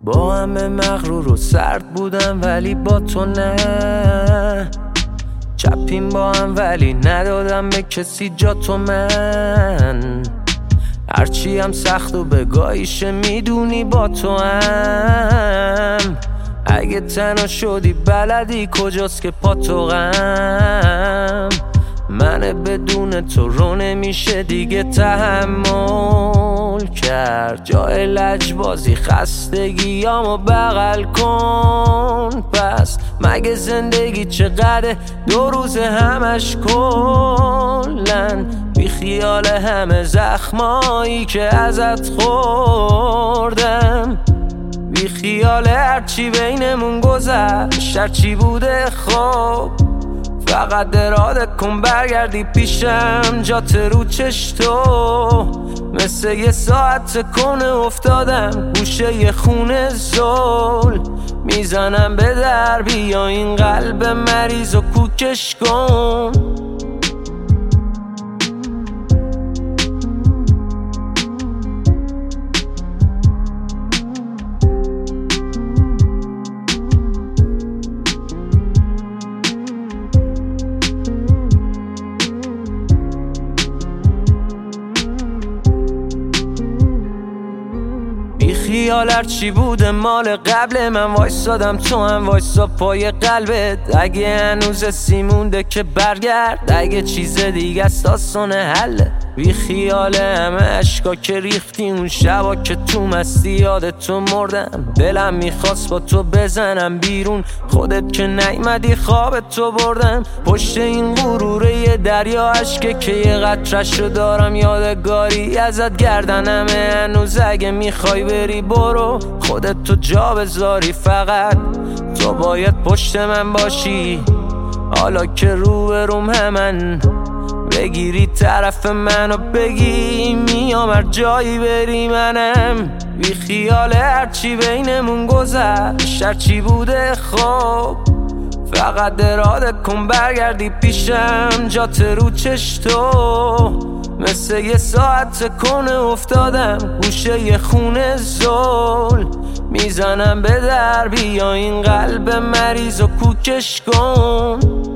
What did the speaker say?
با همه مغرور و سرد بودم ولی با تو نه. چپیم با هم ولی ندادم به کسی جا تو. من هرچی هم سخت و بگاهیشه میدونی با تو هم. اگه تنها شدی بلدی کجاست که پا تو غم. منه بدون تو رو نمیشه دیگه تحمل کرد. جای لجبازی خستگیامو بغل کن. پس مگه زندگی چقدر 2 روز همش کلن. بی خیال همه زخمایی که ازت خوردم. بی خیال هرچی بینمون گذشت هرچی بوده خب. فقط اراده کن برگردی پیشم جات رو چش تو. مثل یه ساعت کنه افتادم گوشه یه خونه زل. میزنم به در بیا این قلب مریض و کوکش کن. خیال هرچی بوده مال قبل من وایسادم تو هم وایسا پای قلبت. اگه هنوز سیمونده که برگرد. اگه چیز دیگه است داستان حله. بی خیال همه اشکا که ریختی اون شبا که تو مستی یاد تو مردم. دلم میخواست با تو بزنم بیرون خودت که نیومدی خواب تو بردم. پشت این غروره یه دریا اشکه که یه قطره‌شو دارم یادگاری ازت. گردنمه هنوز اگه میخوای بری برو خودت تو جا بذاری. فقط تو باید پشت من باشی حالا که رو به روم همن. بگیری طرف منو بگی میام هر جایی بری منم. بی خیال هرچی بینمون گذشت هرچی بوده خب. فقط اراده کن برگردی پیشم جات رو چش تو. مثل یه ساعت کنه افتادم گوشه یه خونه زل. میزنم به در بیا این قلب مریض و کوکش کن.